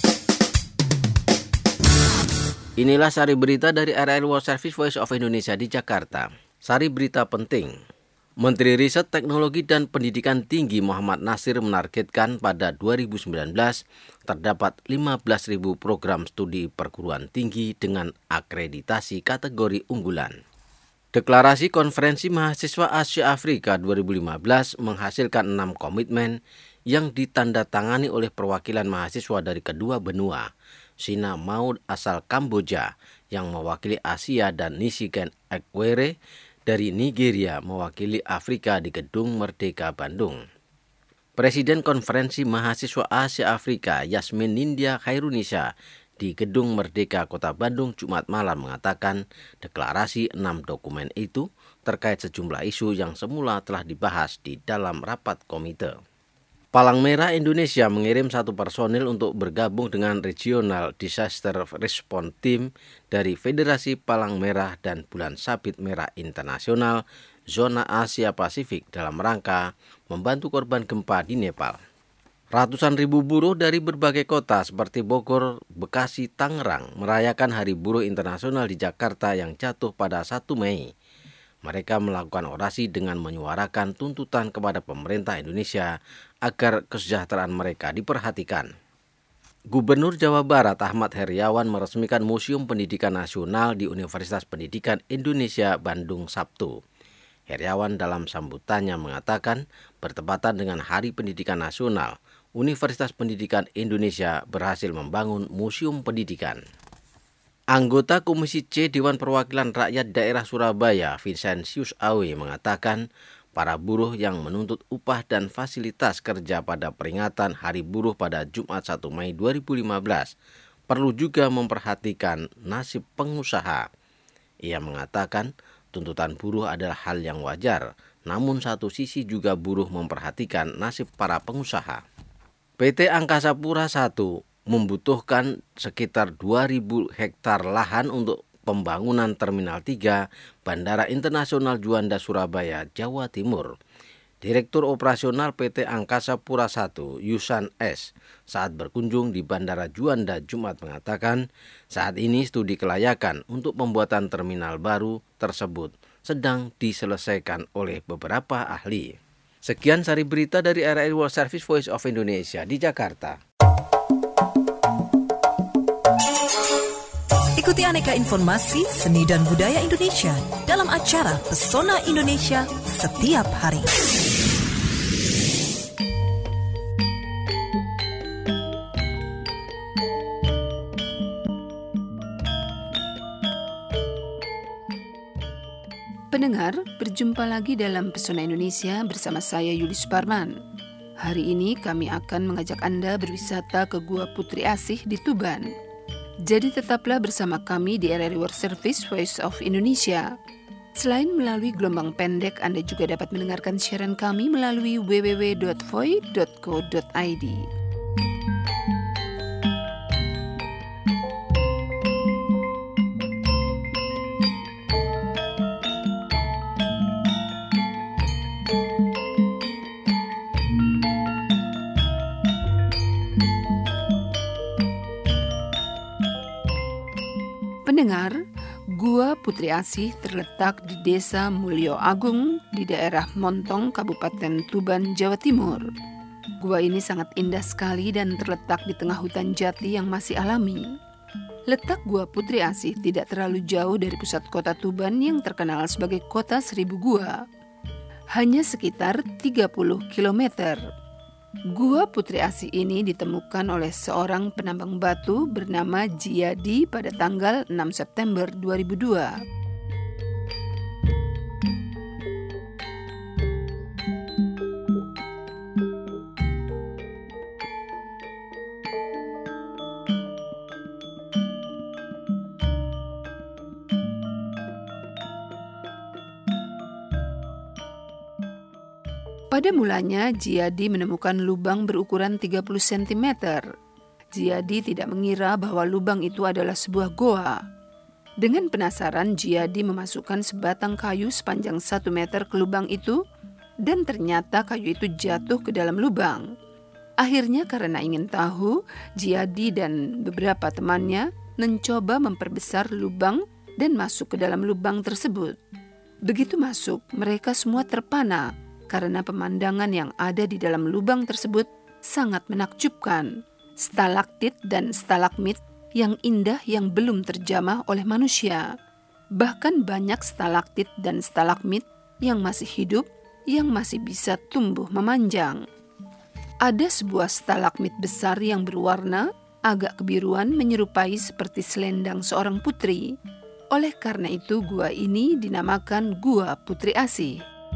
Inilah sari berita dari R R I World Service Voice of Indonesia di Jakarta. Sari berita penting. Menteri Riset, Teknologi, dan Pendidikan Tinggi Muhammad Nasir menargetkan pada dua ribu sembilan belas terdapat lima belas ribu program studi perguruan tinggi dengan akreditasi kategori unggulan. Deklarasi Konferensi Mahasiswa Asia Afrika dua ribu lima belas menghasilkan enam komitmen yang ditandatangani oleh perwakilan mahasiswa dari kedua benua, Sina Maud asal Kamboja yang mewakili Asia dan Nishiken Ekwere dari Nigeria mewakili Afrika di Gedung Merdeka Bandung. Presiden Konferensi Mahasiswa Asia Afrika Yasmin Nindya Khairunisa di Gedung Merdeka Kota Bandung Jumat malam mengatakan deklarasi enam dokumen itu terkait sejumlah isu yang semula telah dibahas di dalam rapat komite. Palang Merah Indonesia mengirim satu personil untuk bergabung dengan Regional Disaster Response Team dari Federasi Palang Merah dan Bulan Sabit Merah Internasional Zona Asia Pasifik dalam rangka membantu korban gempa di Nepal. Ratusan ribu buruh dari berbagai kota seperti Bogor, Bekasi, Tangerang merayakan Hari Buruh Internasional di Jakarta yang jatuh pada satu Mei. Mereka melakukan orasi dengan menyuarakan tuntutan kepada pemerintah Indonesia agar kesejahteraan mereka diperhatikan. Gubernur Jawa Barat Ahmad Heriawan meresmikan Museum Pendidikan Nasional di Universitas Pendidikan Indonesia Bandung Sabtu. Heriawan dalam sambutannya mengatakan bertepatan dengan Hari Pendidikan Nasional, Universitas Pendidikan Indonesia berhasil membangun Museum Pendidikan. Anggota Komisi C Dewan Perwakilan Rakyat Daerah Surabaya, Vincentius Awe, mengatakan para buruh yang menuntut upah dan fasilitas kerja pada peringatan Hari Buruh pada Jumat satu Mei dua ribu lima belas perlu juga memperhatikan nasib pengusaha. Ia mengatakan tuntutan buruh adalah hal yang wajar, namun satu sisi juga buruh memperhatikan nasib para pengusaha. P T Angkasa Pura I membutuhkan sekitar dua ribu hektar lahan untuk pembangunan Terminal tiga Bandara Internasional Juanda Surabaya, Jawa Timur. Direktur Operasional P T Angkasa Pura I, Yusan S., saat berkunjung di Bandara Juanda Jumat mengatakan saat ini studi kelayakan untuk pembuatan terminal baru tersebut sedang diselesaikan oleh beberapa ahli. Sekian sari berita dari R R I World Service Voice of Indonesia di Jakarta. Ikuti aneka informasi seni dan budaya Indonesia dalam acara Pesona Indonesia setiap hari. Pendengar, berjumpa lagi dalam Pesona Indonesia bersama saya Yuli Suparman. Hari ini kami akan mengajak Anda berwisata ke Gua Putri Asih di Tuban. Jadi tetaplah bersama kami di R R I World Service Voice of Indonesia. Selain melalui gelombang pendek, Anda juga dapat mendengarkan siaran kami melalui w w w dot voi dot co dot i d. Pendengar, Gua Putri Asih terletak di Desa Mulyo Agung di daerah Montong, Kabupaten Tuban, Jawa Timur. Gua ini sangat indah sekali dan terletak di tengah hutan jati yang masih alami. Letak Gua Putri Asih tidak terlalu jauh dari pusat kota Tuban yang terkenal sebagai kota seribu gua. Hanya sekitar tiga puluh kilometer. Gua Putri Asih ini ditemukan oleh seorang penambang batu bernama Jiyadi pada tanggal enam September dua ribu dua. Pada mulanya, Jiyadi menemukan lubang berukuran tiga puluh sentimeter. Jiyadi tidak mengira bahwa lubang itu adalah sebuah goa. Dengan penasaran, Jiyadi memasukkan sebatang kayu sepanjang satu meter ke lubang itu, dan ternyata kayu itu jatuh ke dalam lubang. Akhirnya karena ingin tahu, Jiyadi dan beberapa temannya mencoba memperbesar lubang dan masuk ke dalam lubang tersebut. Begitu masuk, mereka semua terpana karena pemandangan yang ada di dalam lubang tersebut sangat menakjubkan. Stalaktit dan stalagmit yang indah yang belum terjamah oleh manusia. Bahkan banyak stalaktit dan stalagmit yang masih hidup, yang masih bisa tumbuh memanjang. Ada sebuah stalagmit besar yang berwarna agak kebiruan menyerupai seperti selendang seorang putri. Oleh karena itu gua ini dinamakan Gua Putri Asih.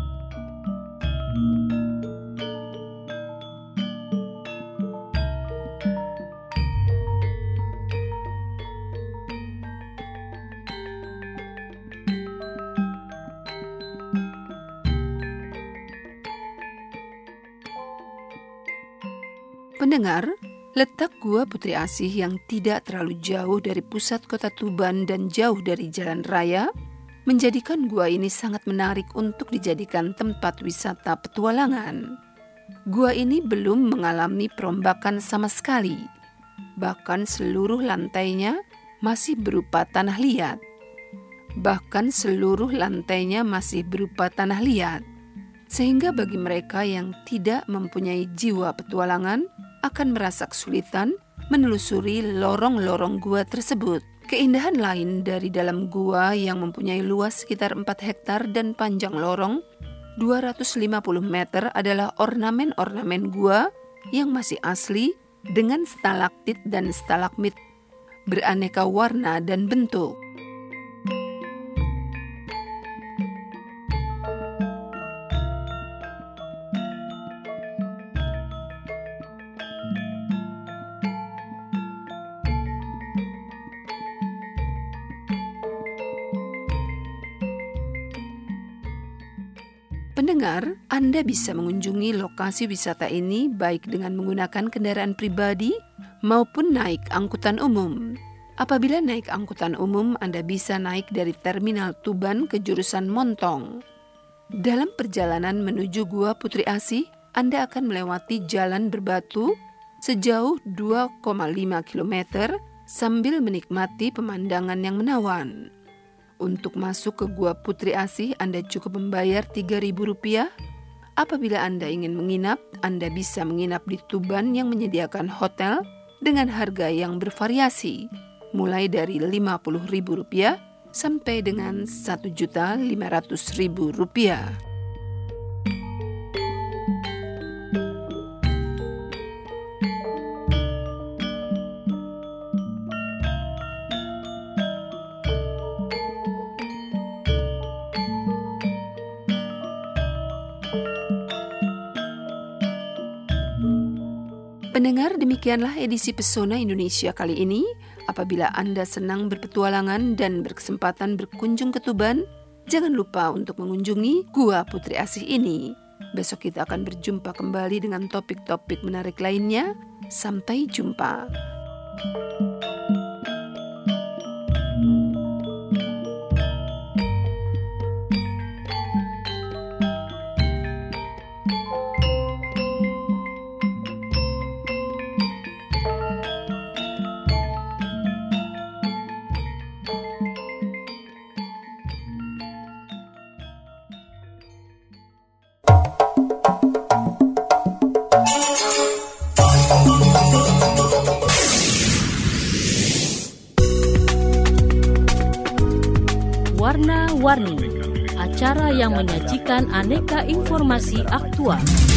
Pendengar, letak Gua Putri Asih yang tidak terlalu jauh dari pusat kota Tuban dan jauh dari jalan raya menjadikan gua ini sangat menarik untuk dijadikan tempat wisata petualangan. Gua ini belum mengalami perombakan sama sekali. Bahkan seluruh lantainya masih berupa tanah liat. Bahkan seluruh lantainya masih berupa tanah liat. Sehingga bagi mereka yang tidak mempunyai jiwa petualangan akan merasa kesulitan menelusuri lorong-lorong gua tersebut. Keindahan lain dari dalam gua yang mempunyai luas sekitar empat hektar dan panjang lorong dua ratus lima puluh meter adalah ornamen-ornamen gua yang masih asli dengan stalaktit dan stalagmit beraneka warna dan bentuk. Pendengar, Anda bisa mengunjungi lokasi wisata ini baik dengan menggunakan kendaraan pribadi maupun naik angkutan umum. Apabila naik angkutan umum, Anda bisa naik dari Terminal Tuban ke jurusan Montong. Dalam perjalanan menuju Gua Putri Asih, Anda akan melewati jalan berbatu sejauh dua koma lima kilometer sambil menikmati pemandangan yang menawan. Untuk masuk ke Gua Putri Asih, Anda cukup membayar tiga ribu rupiah. Apabila Anda ingin menginap, Anda bisa menginap di Tuban yang menyediakan hotel dengan harga yang bervariasi, mulai dari lima puluh ribu rupiah sampai dengan satu juta lima ratus ribu rupiah. Pendengar, demikianlah edisi Pesona Indonesia kali ini. Apabila Anda senang berpetualangan dan berkesempatan berkunjung ke Tuban, jangan lupa untuk mengunjungi Gua Putri Asih ini. Besok kita akan berjumpa kembali dengan topik-topik menarik lainnya. Sampai jumpa. Warna-Warni, acara yang menyajikan aneka informasi aktual.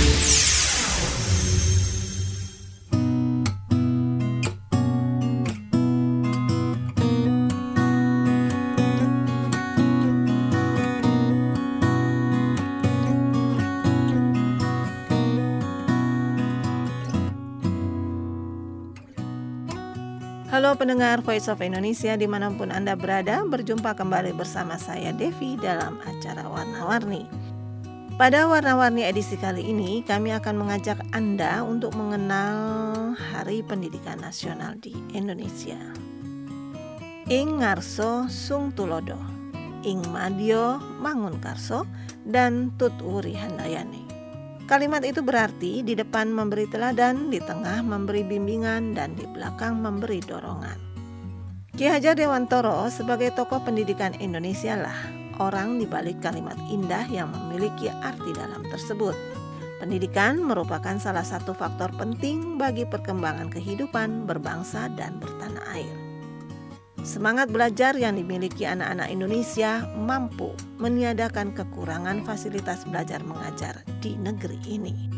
Halo pendengar Voice of Indonesia dimanapun Anda berada, berjumpa kembali bersama saya Devi dalam acara Warna-Warni. Pada Warna-Warni edisi kali ini, kami akan mengajak Anda untuk mengenal Hari Pendidikan Nasional di Indonesia. Ing ngarso sung tulodo, ing madyo mangun karso, dan tut uri handayani. Kalimat itu berarti di depan memberi teladan, di tengah memberi bimbingan, dan di belakang memberi dorongan. Ki Hajar Dewantoro sebagai tokoh pendidikan Indonesia lah orang di balik kalimat indah yang memiliki arti dalam tersebut. Pendidikan merupakan salah satu faktor penting bagi perkembangan kehidupan berbangsa dan bertanah air. Semangat belajar yang dimiliki anak-anak Indonesia mampu meniadakan kekurangan fasilitas belajar mengajar di negeri ini.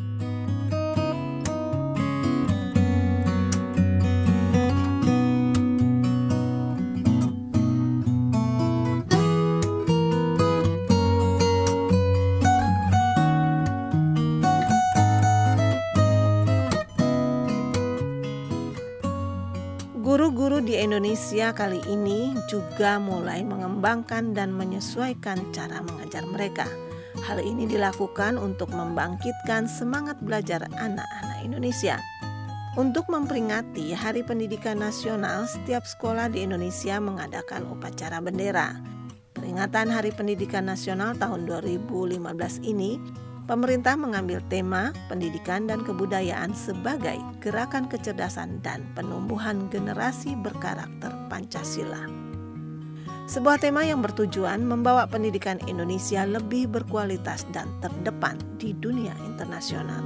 Guru-guru di Indonesia kali ini juga mulai mengembangkan dan menyesuaikan cara mengajar mereka. Hal ini dilakukan untuk membangkitkan semangat belajar anak-anak Indonesia. Untuk memperingati Hari Pendidikan Nasional, setiap sekolah di Indonesia mengadakan upacara bendera. Peringatan Hari Pendidikan Nasional tahun dua ribu lima belas ini, pemerintah mengambil tema pendidikan dan kebudayaan sebagai gerakan kecerdasan dan penumbuhan generasi berkarakter Pancasila. Sebuah tema yang bertujuan membawa pendidikan Indonesia lebih berkualitas dan terdepan di dunia internasional.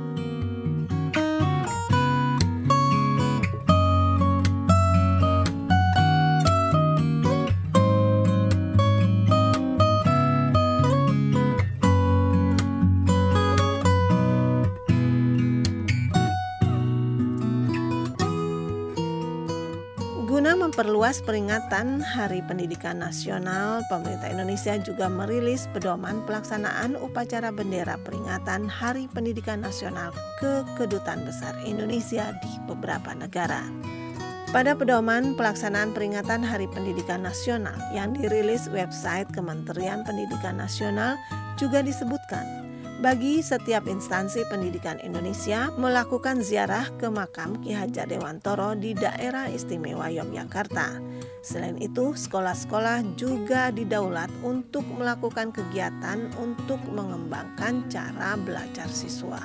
Guna memperluas peringatan Hari Pendidikan Nasional, pemerintah Indonesia juga merilis pedoman pelaksanaan upacara bendera peringatan Hari Pendidikan Nasional ke Kedutaan Besar Indonesia di beberapa negara. Pada pedoman pelaksanaan peringatan Hari Pendidikan Nasional yang dirilis website Kementerian Pendidikan Nasional juga disebutkan bagi setiap instansi pendidikan Indonesia melakukan ziarah ke makam Ki Hajar Dewantoro di daerah istimewa Yogyakarta. Selain itu, sekolah-sekolah juga didaulat untuk melakukan kegiatan untuk mengembangkan cara belajar siswa.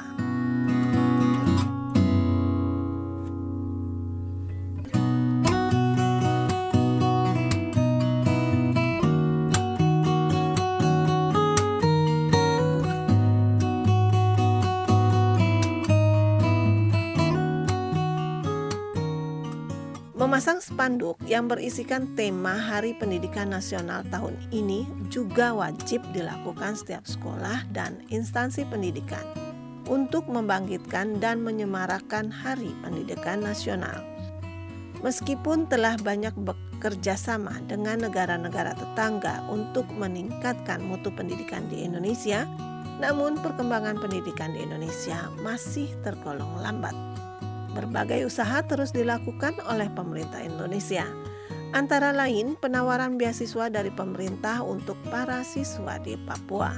Memasang spanduk yang berisikan tema Hari Pendidikan Nasional tahun ini juga wajib dilakukan setiap sekolah dan instansi pendidikan untuk membangkitkan dan menyemarakan Hari Pendidikan Nasional. Meskipun telah banyak bekerja sama dengan negara-negara tetangga untuk meningkatkan mutu pendidikan di Indonesia, namun perkembangan pendidikan di Indonesia masih tergolong lambat. Berbagai usaha terus dilakukan oleh pemerintah Indonesia, antara lain penawaran beasiswa dari pemerintah untuk para siswa di Papua.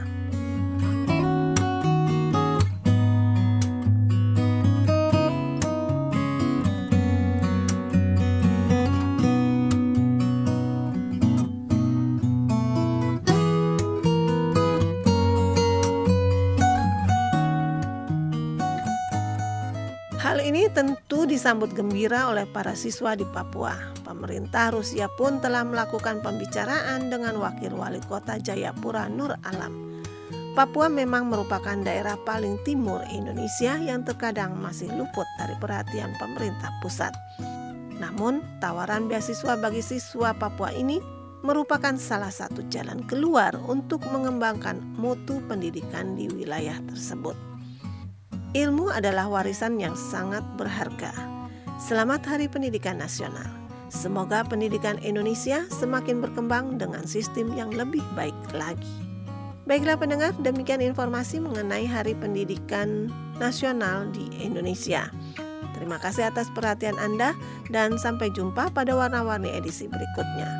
Hal ini tentu disambut gembira oleh para siswa di Papua. Pemerintah Rusia pun telah melakukan pembicaraan dengan Wakil Wali Kota Jayapura Nur Alam. Papua memang merupakan daerah paling timur Indonesia yang terkadang masih luput dari perhatian pemerintah pusat. Namun, tawaran beasiswa bagi siswa Papua ini merupakan salah satu jalan keluar untuk mengembangkan mutu pendidikan di wilayah tersebut. Ilmu adalah warisan yang sangat berharga. Selamat Hari Pendidikan Nasional. Semoga pendidikan Indonesia semakin berkembang dengan sistem yang lebih baik lagi. Baiklah pendengar, demikian informasi mengenai Hari Pendidikan Nasional di Indonesia. Terima kasih atas perhatian Anda dan sampai jumpa pada Warna-Warni edisi berikutnya.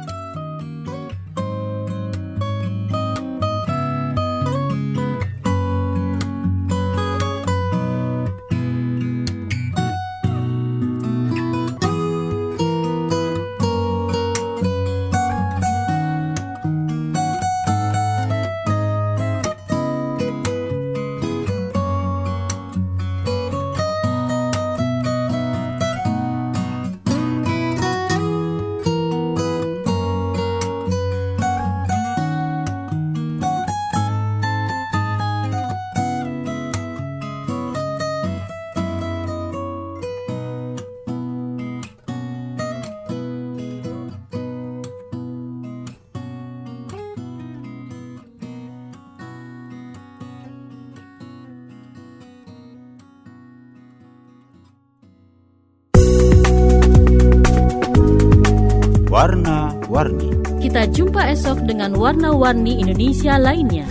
Warna-Warni. Kita jumpa esok dengan warna-warni Indonesia lainnya.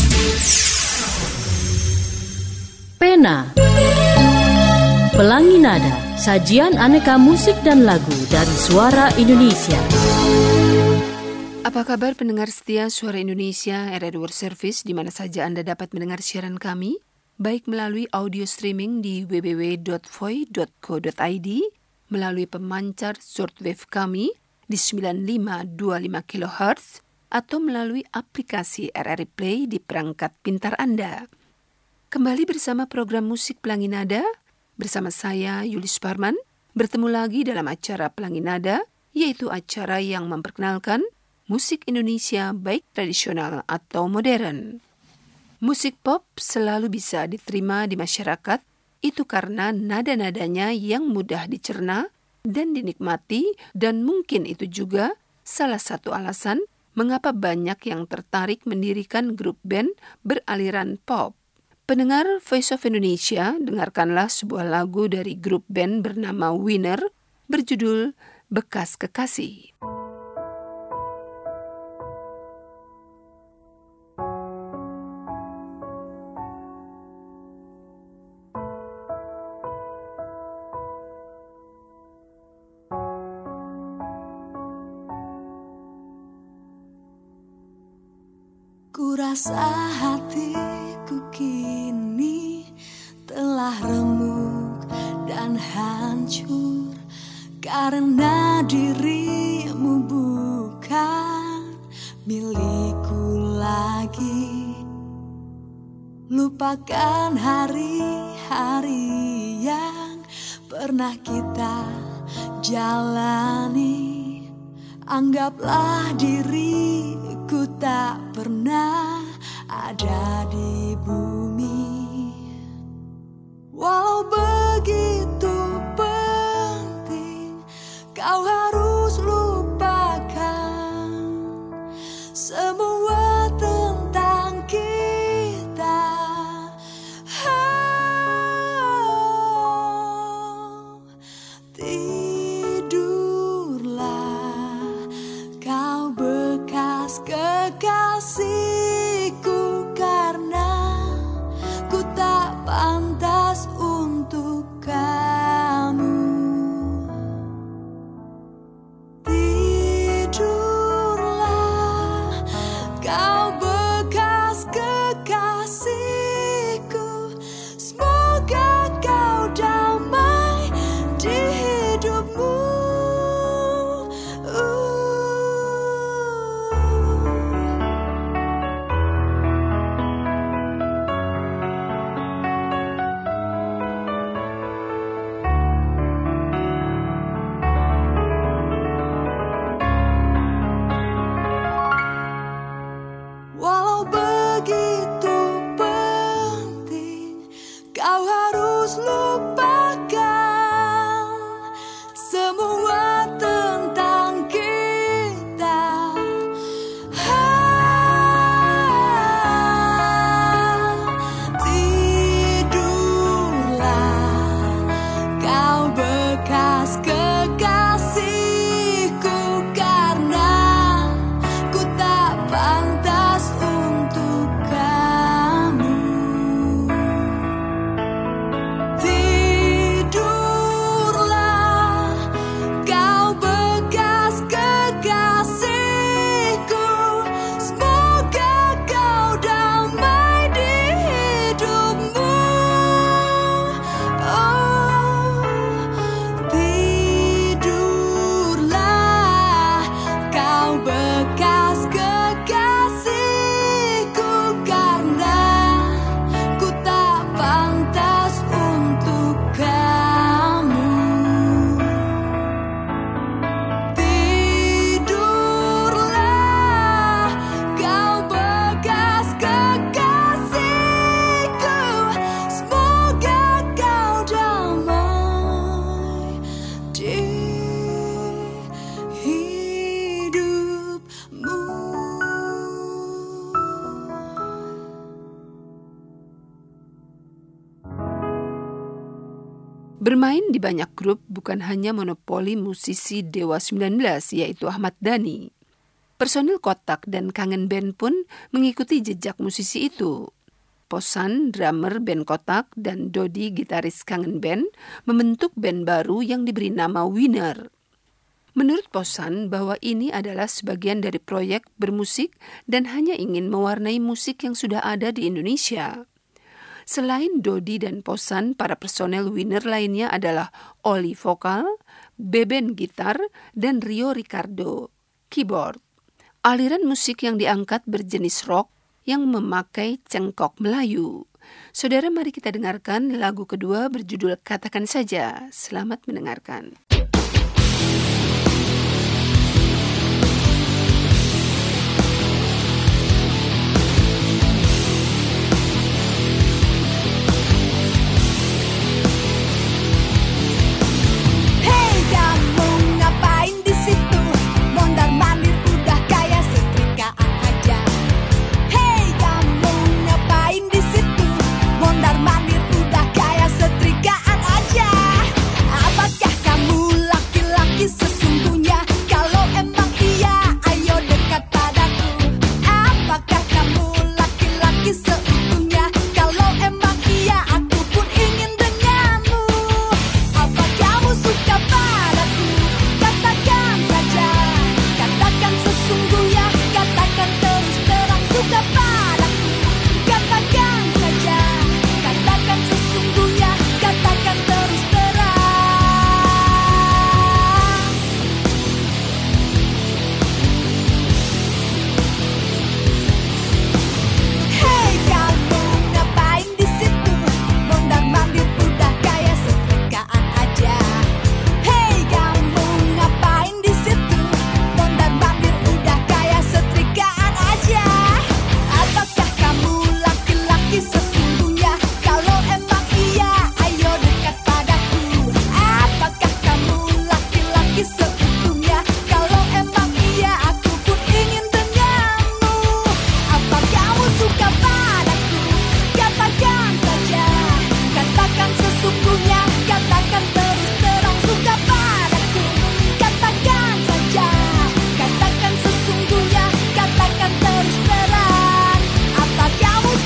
Pena, Pelangi Nada, sajian aneka musik dan lagu dari Suara Indonesia. Apa kabar pendengar setia Suara Indonesia R R World Service di mana saja Anda dapat mendengar siaran kami, baik melalui audio streaming di w w w dot voi dot co dot i d, melalui pemancar shortwave kami di sembilan lima dua lima kilohertz atau melalui aplikasi R R I Play di perangkat pintar Anda. Kembali bersama program Musik Pelangi Nada bersama saya Yuli Suparman, bertemu lagi dalam acara Pelangi Nada, yaitu acara yang memperkenalkan musik Indonesia baik tradisional atau modern. Musik pop selalu bisa diterima di masyarakat, itu karena nada-nadanya yang mudah dicerna dan dinikmati, dan mungkin itu juga salah satu alasan mengapa banyak yang tertarik mendirikan grup band beraliran pop. Pendengar Voice of Indonesia, dengarkanlah sebuah lagu dari grup band bernama Winner berjudul Bekas Kekasih. Ku rasa hatiku kini telah remuk dan hancur karena dirimu bukan milikku lagi. Lupakan hari-hari yang pernah kita jalani. Anggaplah diriku tak pernah ada di bumi. Walau begitu penting, kau harus lupakan semua tentang kita. Oh, tidurlah kau bekas kekasihku, karena ku tak pantas untuk kamu. Tidurlah kau bekas kekasihku, semoga kau damai di hidupmu. Walau begitu penting, kau harus lupakan semua tentang kita. Ah, tidurlah kau bekas kekasihku, karena ku tak pantas untuk kamu. Tidurlah kau bekas kekasihku, semoga kau damai di hidupmu. Oh, tidurlah kau bekas kekasihku, karena ku tak pantas untuk kamu. Tidurlah kau bekas kekasihku, semoga kau damai di hidupmu. Bermain di banyak grup bukan hanya monopoli musisi Dewa sembilan belas, yaitu Ahmad Dhani. Personil Kotak dan Kangen Band pun mengikuti jejak musisi itu. Posan, drummer band Kotak, dan Dodi, gitaris Kangen Band, membentuk band baru yang diberi nama Winner. Menurut Posan, bahwa ini adalah sebagian dari proyek bermusik dan hanya ingin mewarnai musik yang sudah ada di Indonesia. Selain Dodi dan Posan, para personel Winner lainnya adalah Oli vokal, Beben gitar, dan Rio Ricardo keyboard. Aliran musik yang diangkat berjenis rock yang memakai cengkok Melayu. Saudara, mari kita dengarkan lagu kedua berjudul Katakan Saja. Selamat mendengarkan. Hey, kamu ngapain di situ? Mondar mandir udah kayak setrikaan aja. Hey, kamu ngapain di situ? Mondar mandir udah kayak setrikaan aja. Apakah kamu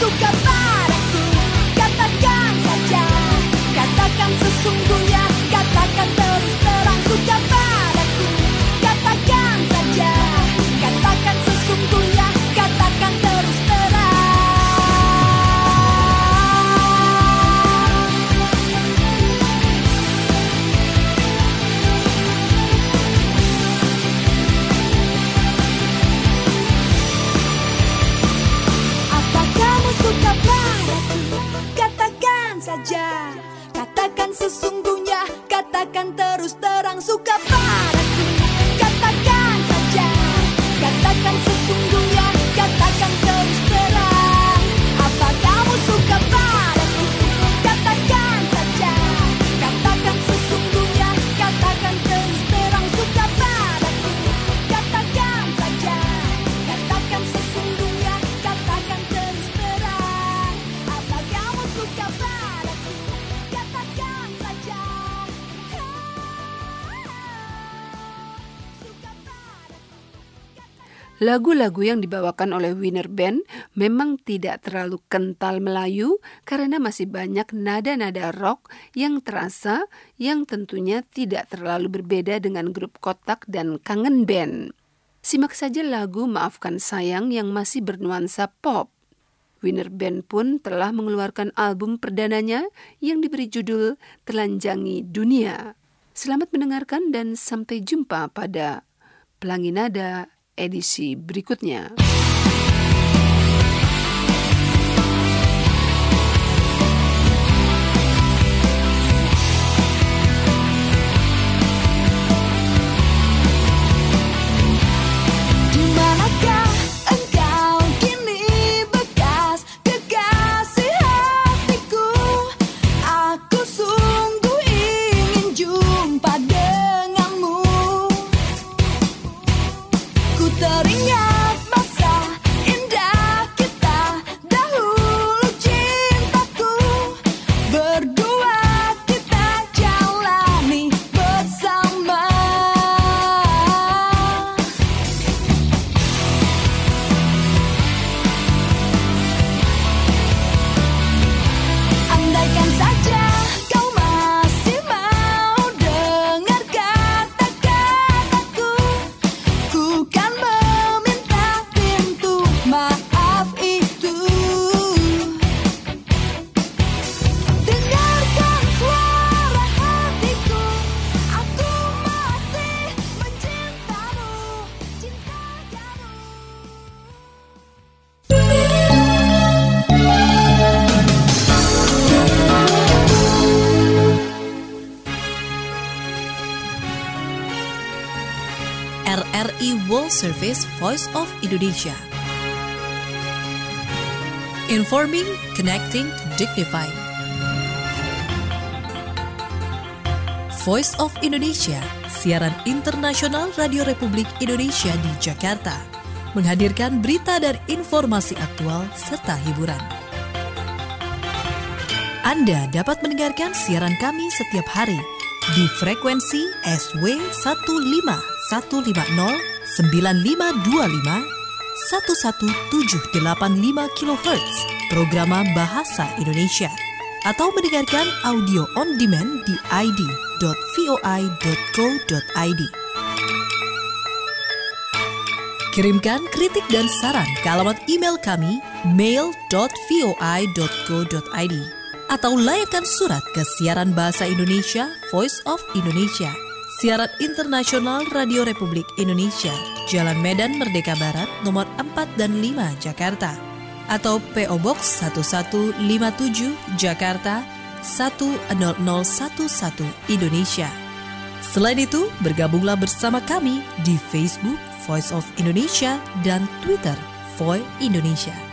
suka padaku, katakan saja. Katakan sesungguhnya, katakan terus terang suka padaku, katakan saja. Katakan sesungguhnya, katakan terus saja. Katakan sesungguhnya, katakan terus terang suka padaku, katakan saja. Katakan sesungguhnya, katakan terus terang. Apa kamu suka padaku? Katakan saja. Katakan sesungguhnya, katakan terus terang suka padaku, katakan saja. Katakan sesungguhnya, katakan terus terang. Apa kamu suka padaku? Lagu-lagu yang dibawakan oleh Winner Band memang tidak terlalu kental Melayu karena masih banyak nada-nada rock yang terasa yang tentunya tidak terlalu berbeda dengan grup Kotak dan Kangen Band. Simak saja lagu Maafkan Sayang yang masih bernuansa pop. Winner Band pun telah mengeluarkan album perdananya yang diberi judul Telanjangi Dunia. Selamat mendengarkan dan sampai jumpa pada Pelangi Nada edisi berikutnya. Teringat masa indah kita dahulu, cintaku. Berdua kita jalani bersama. Andaikan saja kau masih mau dengar kata-kataku, ku kan maaf itu. Dengarkan suara hatiku, aku masih mencintamu, cinta kamu. R R I World Service Voice of Indonesia. Informing, connecting, dignifying. Voice of Indonesia, siaran internasional Radio Republik Indonesia di Jakarta, menghadirkan berita dan informasi aktual serta hiburan. Anda dapat mendengarkan siaran kami setiap hari di frekuensi S W satu lima satu lima nol sembilan lima dua lima satu satu tujuh delapan lima kilohertz programa Bahasa Indonesia, atau mendengarkan audio on demand di i d dot voi dot co dot i d. Kirimkan kritik dan saran ke alamat email kami mail dot voi dot co dot i d atau layangkan surat ke siaran Bahasa Indonesia Voice of Indonesia, siaran internasional Radio Republik Indonesia, Jalan Medan Merdeka Barat nomor empat dan lima Jakarta, atau P O Box satu satu lima tujuh Jakarta satu nol nol satu satu Indonesia. Selain itu, bergabunglah bersama kami di Facebook Voice of Indonesia dan Twitter Voi Indonesia.